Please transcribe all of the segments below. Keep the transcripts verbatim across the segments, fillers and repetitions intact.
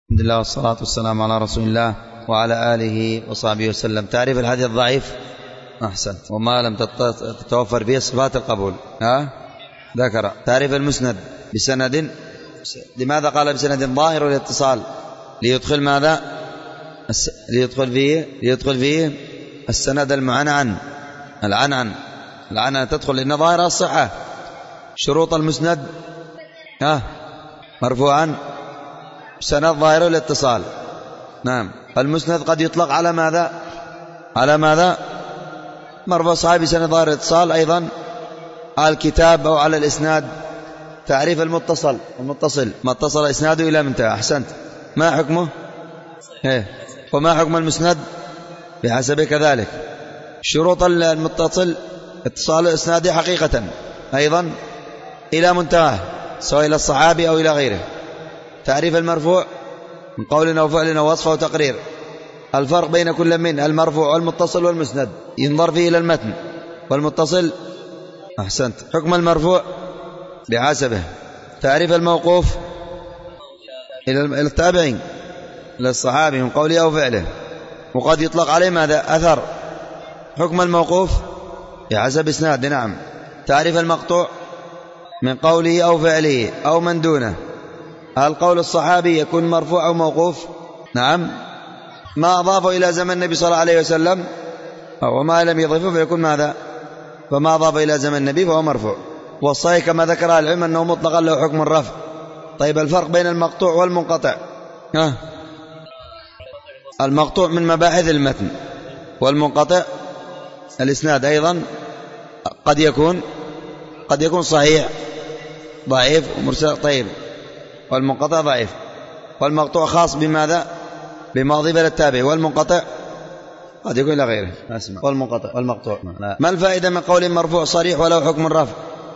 الحمد لله والصلاة والسلام على رسول الله وعلى آله وصحبه وسلم. تعريف الحديث الضعيف. أحسنت. وما لم تتوفر فيه صفات القبول. ها ذكر. تعريف المسند بسند. لماذا قال بسند ظاهر الاتصال؟ ليدخل ماذا؟ ليدخل فيه ليدخل فيه السند المعنعن. العنعن العنعن تدخل لأن ظاهر الصحة. شروط المسند ها مرفوعا سند ظاهر الاتصال. نعم. المسند قد يطلق على ماذا؟ على ماذا؟ مرفوع صحابي سند ظاهر الاتصال، أيضا على الكتاب أو على الإسناد. تعريف المتصل. المتصل ما اتصل إسناده إلى منتهى. أحسنت. ما حكمه؟ إيه. وما حكم المسند؟ بحسب كذلك. شروط المتصل اتصال الإسناد حقيقة أيضا إلى منتهى، سواء إلى الصحابي أو إلى غيره. تعريف المرفوع من قول أو فعل أو وصف أو تقرير. الفرق بين كل من المرفوع والمتصل والمسند ينظر فيه إلى المتن. والمتصل أحسنت. حكم المرفوع بحسبه. تعريف الموقوف إلى التابعين إلى الصحابي من قوله أو فعله، وقد يطلق عليه ماذا؟ أثر. حكم الموقوف بحسب إسناد. نعم. تعريف المقطوع من قوله أو فعله أو من دونه. هل قول الصحابي يكون مرفوع أو موقوف؟ نعم. ما أضافه إلى زمن النبي صلى الله عليه وسلم وما لم يضيفه فيكون ماذا؟ فما أضاف إلى زمن النبي فهو مرفوع. والصحيح كما ذكر العلم أنه مطلقا له حكم الرفع. طيب الفرق بين المقطوع والمنقطع؟ ها؟ المقطوع من مباحث المتن، والمنقطع الإسناد أيضا قد يكون قد يكون صحيح ضعيف ومرسل. طيب والمنقطع ضعيف. والمقطوع خاص بماذا؟ بما أضيف إلى التابع. والمنقطع قد يكون إلى غيره. أسمع. والمنقطع والمقطوع. ما الفائدة من قول مرفوع صريح وله حكم الرفع؟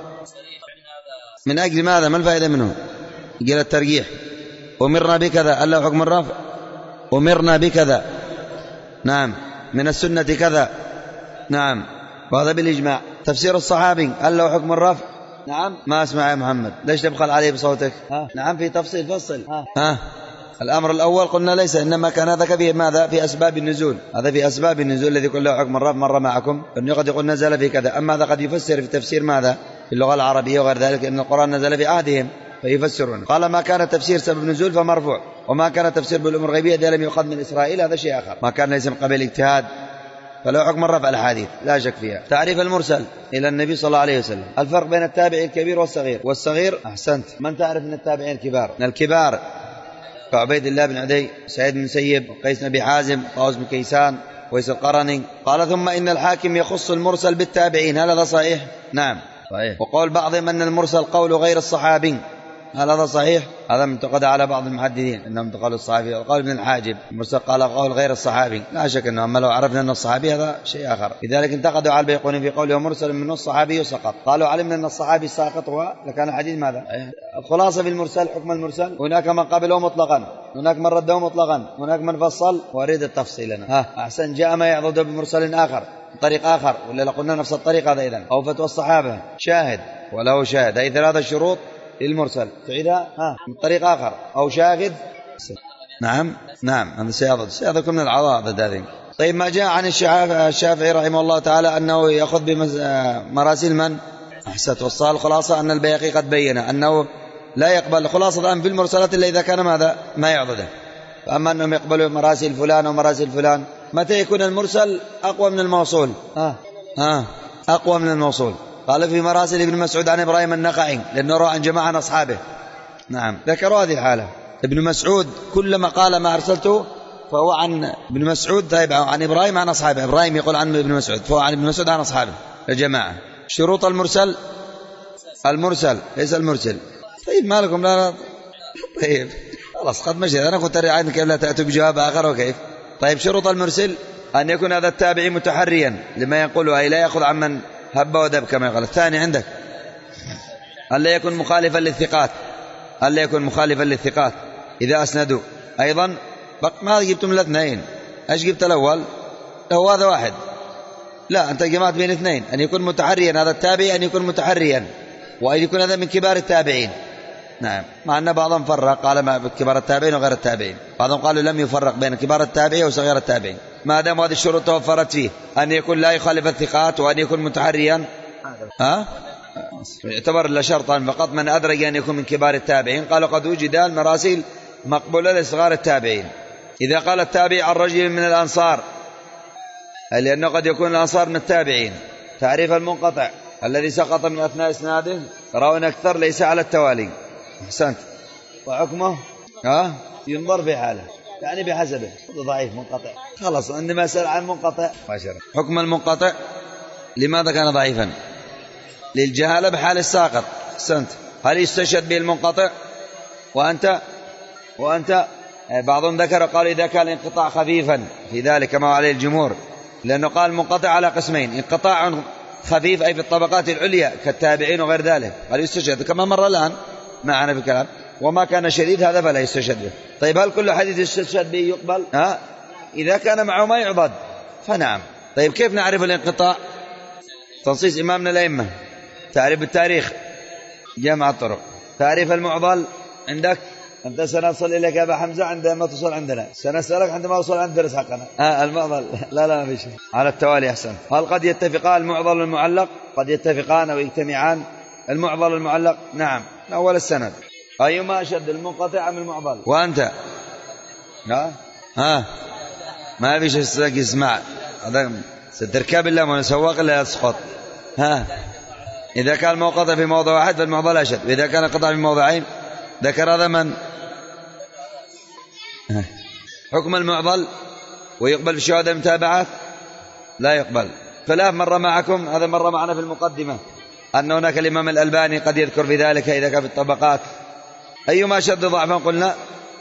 من أجل ماذا؟ ما الفائدة منه؟ قال الترجيح. أمرنا بكذا ألا حكم الرفع. أمرنا بكذا. نعم. من السنة كذا. نعم. وهذا بالإجماع. تفسير الصحابي ألا حكم الرفع. نعم. ما أسمع يا محمد، ليش تبخل عليه بصوتك؟ ها؟ نعم في تفصيل فصل. ها. ها. الأمر الأول قلنا ليس، إنما كان هذا في ماذا؟ في أسباب النزول. هذا في أسباب النزول الذي يقول له حكم الرفع مر معكم، أنه قد يقول نزل في كذا. أما هذا قد يفسر في تفسير ماذا؟ في اللغة العربية وغير ذلك، إن القرآن نزل في عهدهم فيفسرون. قال ما كان تفسير سبب نزول فمرفوع، وما كان تفسير بالأمور الغيبية إذا لم يؤخذ من إسرائيل هذا شيء آخر. ما كان ليس من قبل اجتهاد فلو حكم الرفع الحديث لا شك فيها. تعريف المرسل إلى النبي صلى الله عليه وسلم. الفرق بين التابعي الكبير والصغير. والصغير أحسنت. من تعرف من التابعين الكبار؟ من الكبار كعبيد الله بن عدي، سعيد بن مسيب، قيس بن حازم، طاووس بن كيسان، ويس القرني. قال ثم إن الحاكم يخص المرسل بالتابعين. هل هذا صحيح؟ نعم صحيح. وقول بعضهم أن المرسل قول غير الصحابي. هل هذا صحيح؟ هذا منتقد على بعض المحدثين انهم انتقلوا الصحابي. وقال ابن الحاجب المرسل قال قول غير الصحابي. لا شك انه اما لو عرفنا ان الصحابي هذا شيء اخر. لذلك انتقدوا على البيقوني في قوله مرسل من الصحابي سقط. قالوا علمنا ان الصحابي ساقط هو لكان الحديث ماذا؟ الخلاصه في المرسل حكم المرسل. هناك من قبله مطلقا، هناك من رده مطلقا، هناك من فصل واريد التفصيل لنا. ها احسن. جاء ما يعضد بمرسل اخر طريق اخر، ولا قلنا نفس الطريق هذا اذا او فتوى الصحابه شاهد وله شاهد. هي ثلاثه شروط للمرسل. تعيدها ها من طريق آخر أو شاهد. نعم نعم. هذا سيضد سيضد من العضاض هذه. طيب ما جاء عن الشافعي رحمه الله تعالى أنه يأخذ بمراسيل من؟ أحسنت. والصال الخلاصة أن البيهقي قد بين أنه لا يقبل خلاصة الآن في المرسلات إلا إذا كان ماذا؟ ما يعضده. فأما أنهم يقبلوا مراسيل فلان ومراسيل فلان. متى يكون المرسل أقوى من الموصول؟ ها ها أقوى من الموصول. قال في مراسل ابن مسعود عن إبراهيم النخعي لأنه روى عن جماعة من أصحابه. نعم ذكروا هذه الحالة. ابن مسعود كلما قال ما أرسلته فهو عن ابن مسعود. طيب عن إبراهيم عن أصحابه. إبراهيم يقول عن ابن مسعود فهو عن ابن مسعود عن أصحابه الجماعة. شروط المرسل. المرسل ليس المرسل. طيب ما لكم لا. طيب خلاص قد مشي. أنا كنت أريد كيف لا تأتوا بجواب آخر وكيف. طيب شروط المرسل أن يكون هذا التابعي متحريا لما يقوله، أي لا يأخذ عمن هب ودب كما يقول. الثاني عندك ألا يكون مخالفا للثقات. ألا يكون مخالفا للثقات إذا أسندوا. أيضا ما جبتم الاثنين، أيش جبت الأول؟ هو هذا واحد. لا أنت جمعت بين اثنين. أن يكون متحريا هذا التابعي، أن يكون متحريا، وأن يكون هذا من كبار التابعين. نعم، مع أن بعضهم فرق قال ما كبار التابعين وغير التابعين، بعضهم قالوا لم يفرق بين كبار التابعين وصغير التابعين، ما دام هذه الشروط توفرت فيه، أن يكون لا يخالف الثقات وأن يكون متحريا. ها؟ يعتبر إلا شرطا فقط من أدرج أن يكون من كبار التابعين. قالوا قد وجد المراسيل مقبولة لصغار التابعين. إذا قال التابع عن رجل من الأنصار، لأنه قد يكون الأنصار من التابعين. تعريف المنقطع الذي سقط من أثناء إسناده راو أكثر ليس على التوالي. أحسنت. وحكمه ها ينظر في حاله، يعني بحسبه، ضعيف منقطع خلاص. عندما سأل عن منقطع حكم المنقطع لماذا كان ضعيفا؟ للجهالة بحال الساقط. أحسنت. هل يستشهد به المنقطع وأنت وأنت بعضهم ذكر قال إذا كان انقطاع خفيفا في ذلك كما عليه الجمهور، لأنه قال المنقطع على قسمين: انقطاع خفيف أي في الطبقات العليا كالتابعين وغير ذلك، هل يستشهد كما مر الآن معنا في الكلام، وما كان شديد هذا فلا يستشهد به. طيب هل كل حديث يستشهد به يقبل؟ ها؟ إذا كان معه ما يعضد فنعم. طيب كيف نعرف الانقطاع؟ تنصيص إمامنا الأئمة، تعريف التاريخ، جمع الطرق. تعريف المعضل عندك أنت سنصل إليك يا أبا حمزة عندما تصل عندنا، سنسألك عندما أصل عند درس حقنا. آه المعضل لا لا ما في شيء على التوالي. أحسن. هل قد يتفقان المعضل والمعلق؟ قد يتفقان أو يجتمعان. المعضل والمعلق نعم أول السند. أيما أشد المنقطع من المعضل؟ وأنت ها ها ما في شيء يسمع هذا ستركب إلا من سواق إلا يسقط. ها إذا كان المنقطع في موضع واحد فالمعضل أشد، وإذا كان القطع في موضعين ذكر هذا من حكم المعضل ويقبل في شهادة المتابعات لا يقبل. خلاف مر معكم، هذا مر معنا في المقدمة، أن هناك الإمام الألباني قد يذكر في ذلك إذا كان في الطبقات. أيما شد ضعفا قلنا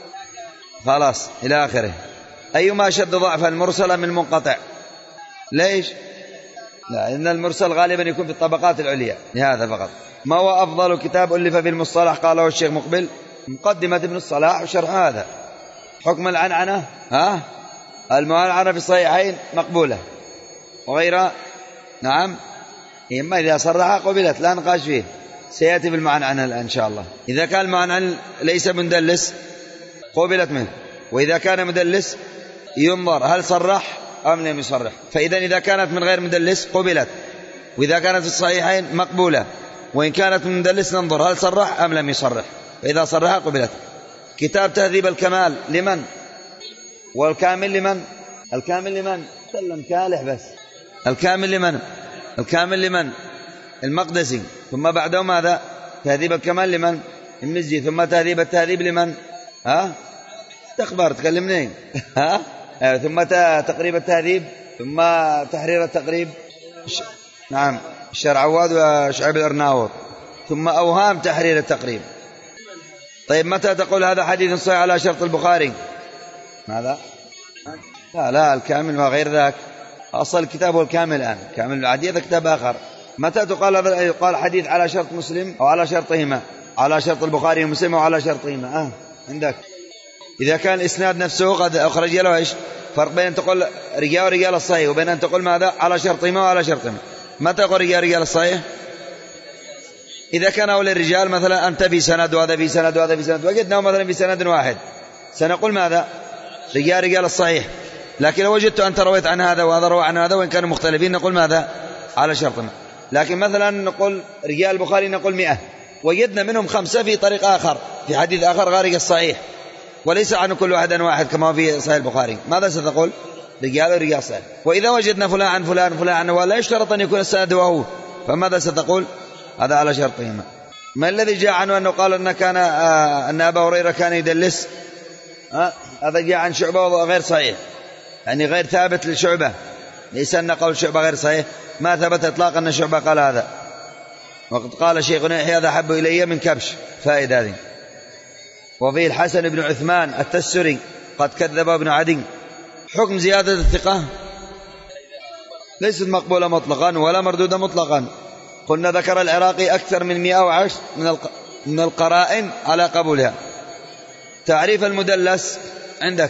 خلاص إلى آخره. أيما شد ضعفا المرسل من المنقطع؟ ليش؟ لا، إن المرسل غالبا يكون في الطبقات العليا. لهذا فقط. ما هو أفضل كتاب ألف في المصطلح؟ قاله الشيخ مقبل مقدمة ابن الصلاح وشرح هذا. حكم العنعنة ها المعنعنة في الصحيحين مقبولة وغيرها نعم، إما إذا صرحها قبلت لا نقاش فيه، سيأتي بالمعنعنة الآن إن شاء الله. إذا كان المعنعنة ليس مدلس قبلت منه، وإذا كان مدلس ينظر هل صرح أم لم يصرح. فإذا إذا كانت من غير مدلس قبلت، وإذا كانت في الصحيحين مقبولة، وإن كانت من مدلس ننظر هل صرح أم لم يصرح، فإذا صرح قبلت. كتاب تهذيب الكمال لمن؟ والكامل لمن؟ الكامل لمن؟ سلم كالح بس. الكامل لمن؟ الكامل لمن؟ المقدسي. ثم بعده ماذا؟ تهذيب الكمال لمن؟ المزي. ثم تهذيب التهذيب لمن؟ ها؟ تخبر تكلمني ها؟ ثم تقريب التهذيب، ثم تحرير التقريب ش... نعم الشرعواد وشعيب الأرناوط، ثم أوهام تحرير التقريب. طيب متى تقول هذا حديث صحيح على شرط البخاري؟ ماذا؟ لا لا الكامل ما غير ذاك، أصل الكتاب هو الكامل الآن، كامل العادي هذا كتاب آخر. متى تقال هذا؟ يقال حديث على شرط مسلم أو على شرطهما، على شرط البخاري ومسلم أو على شرطهما. آه عندك إذا كان الإسناد نفسه قد أخرج له إيش؟ فرق بين أن تقول رجال ورجال الصحيح وبين أن تقول ماذا؟ على شرطهما وعلى شرطهما. متى تقول رجال رجال الصحيح؟ إذا كان أول الرجال مثلا أنت في سند وهذا في سند وهذا في سند، وجدناه مثلا في سند واحد، سنقول ماذا؟ رجال رجال الصحيح. لكن لو وجدت أنت رويت عن هذا وهذا روى عن هذا وإن كانوا مختلفين نقول ماذا؟ على شرطنا. لكن مثلا نقول رجال البخاري نقول مئة، وجدنا منهم خمسة في طريق آخر في حديث آخر غير الصحيح، وليس عن كل واحد واحد كما في صحيح البخاري، ماذا ستقول؟ رجال ورجال صحيح. وإذا وجدنا فلان عن فلان فلان عن ولا يشترط أن يكون السند وهو، فماذا ستقول؟ هذا على شرطهما. ما الذي جاء عنه أنه قال أن كان آه أن أبا هريرة كان يدلس؟ آه هذا جاء عن شعبة وغير صحيح، يعني غير ثابت للشعبة، ليس أن قول شعبة غير صحيح، ما ثبت إطلاقا أن شعبة قال هذا. وقد قال شيخنا يحيى هذا أحب إلي من كبش، فائدة هذه. وفيه الحسن بن عثمان التسري قد كذب ابن عدي. حكم زيادة الثقة ليست مقبولة مطلقا ولا مردودة مطلقا. قلنا ذكر العراقي أكثر من مئة وعشر من القرائن على قبولها. تعريف المدلس عندك؟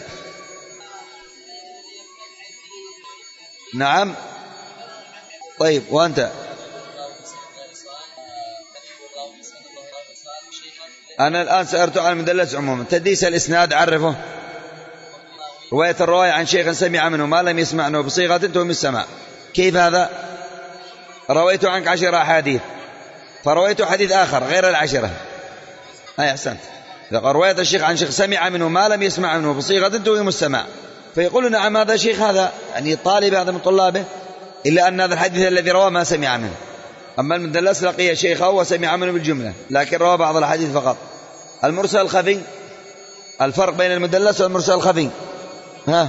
نعم. طيب وأنت؟ أنا الآن سأرت عن المدلس عموما. تدليس الإسناد عرفه: رواية الرواية عن شيخ سمع منه ما لم يسمع منه بصيغة تهم السماع. كيف هذا؟ رويت عنك عشر أحاديث فرويت حديث آخر غير العشرة. أي أحسنت. رواية الشيخ عن شيخ سمع منه ما لم يسمع منه بصيغة تهم السماع، فيقول نعم هذا شيخ، هذا يعني طالب هذا من طلابه، إلا أن هذا الحديث الذي رواه ما سمع منه. أما المدلس لقي شيخه وسمع منه بالجملة لكن روى بعض الحديث فقط. المرسل الخفي، الفرق بين المدلس والمرسل الخفي. ها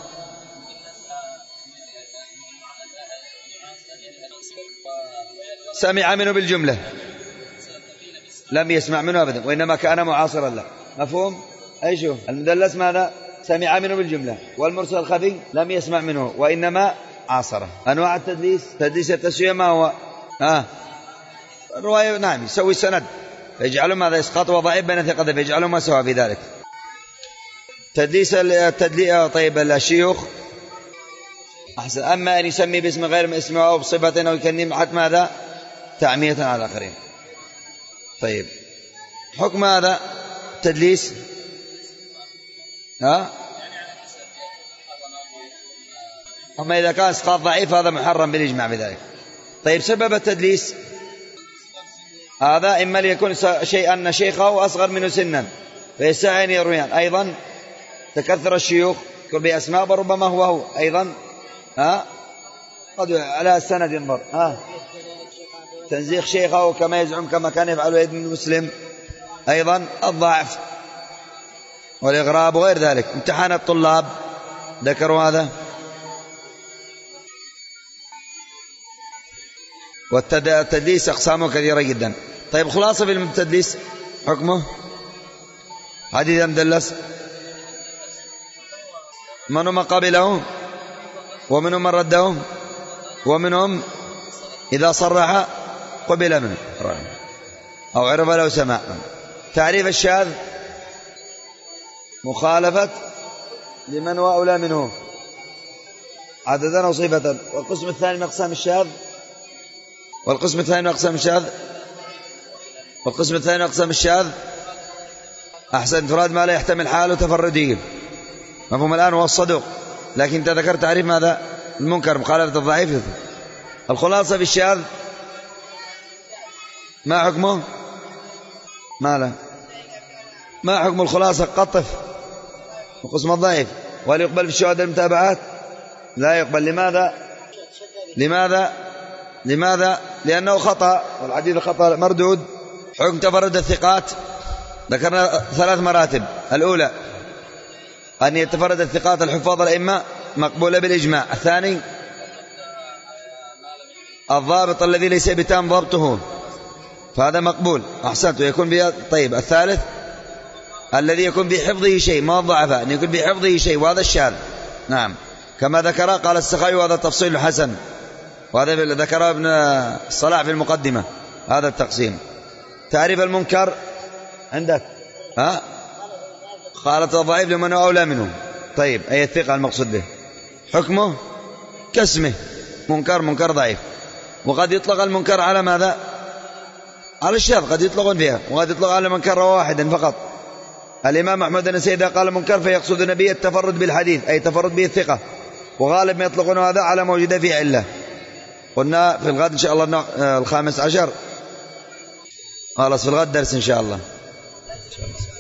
سمع منه بالجملة لم يسمع منه أبدا وإنما كان معاصرا له. مفهوم؟ أي شو المدلس ماذا؟ سمع منه بالجملة. والمرسل الخفي لم يسمع منه وإنما عاصره. أنواع التدليس: تدليس التسوية ما هو؟ ها الرواية نعم يسوي السند فيجعله ماذا؟ إسقاط وضعيف بين ثقته فيجعله ما سوى في ذلك. تدليس التدليس طيب الشيوخ أحسن. أما أن يسمي باسم غير اسمه أو بصفة أو يكني حتى ماذا؟ تعمية على الآخرين. طيب حكم هذا تدليس؟ ها أما إذا كان إسقاط ضعيف هذا محرم بالإجماع بذلك. طيب سبب التدليس هذا إما ليكون شيئا شيخه أصغر منه سنا فيستعين يرويان، أيضا تكثر الشيوخ كل بأسماء وربما هو هو أيضا ها قد على السند ينظر. ها تنزيخ شيخه كما يزعم كما كان يفعل ابن مسلم، أيضا الضعف والإغراب وغير ذلك. امتحان الطلاب ذكروا هذا. والتدليس أقسامه كثيرة جدا. طيب خلاصة في التدليس حكمه: حديث المدلس منهم من قبله ومنهم من رده ومنهم إذا صرح قبل منه أو عرف له سماع. تعريف الشاذ: مخالفة لمن هو أولى منه عددا أو صفة. والقسم الثاني من أقسام الشاذ والقسم الثاني من أقسام الشاذ والقسم الثاني من أقسام الشاذ أحسن انفراد ما لا يحتمل حاله تفرديه. مفهوم الآن؟ هو الصدوق، لكن أنت ذكرت تعريف ماذا؟ المنكر، مخالفة الضعيف. الخلاصة في الشاذ ما حكمه؟ ما لا ما حكم الخلاصة؟ قطف وقسم الضعيف. وهل يقبل في الشهادة المتابعات؟ لا يقبل. لماذا؟ لماذا؟ لماذا؟ لأنه خطأ، والحديث خطأ مردود. حكم تفرد الثقات ذكرنا ثلاث مراتب: الأولى أن يتفرد الثقات الحفاظ الأئمة مقبولة بالإجماع. الثاني الضابط الذي ليس بتام ضبطه فهذا مقبول أحسنت ويكون بها. طيب الثالث الذي يكون بحفظه شيء ما ضعفه، أن يكون بحفظه شيء وهذا الشاذ. نعم كما ذكر قال السخاوي وهذا تفصيل حسن، وهذا ذكره ابن الصلاح في المقدمة هذا التقسيم. تعريف المنكر عندك ها خالط الضعيف لمن هو أولى منه. طيب أي الثقة المقصود به. حكمه كاسمه منكر منكر ضعيف. وقد يطلق المنكر على ماذا؟ على الشاذ قد يطلقون فيها، وقد يطلق على منكر واحدا فقط. الإمام أحمد النسائي إذا قال منكر فيقصد النبي التفرد بالحديث أي تفرد به الثقة، وغالب ما يطلقون هذا على موجودة في علة. قلنا في الغد إن شاء الله الخامس عشر خلاص في الغد درس إن شاء الله.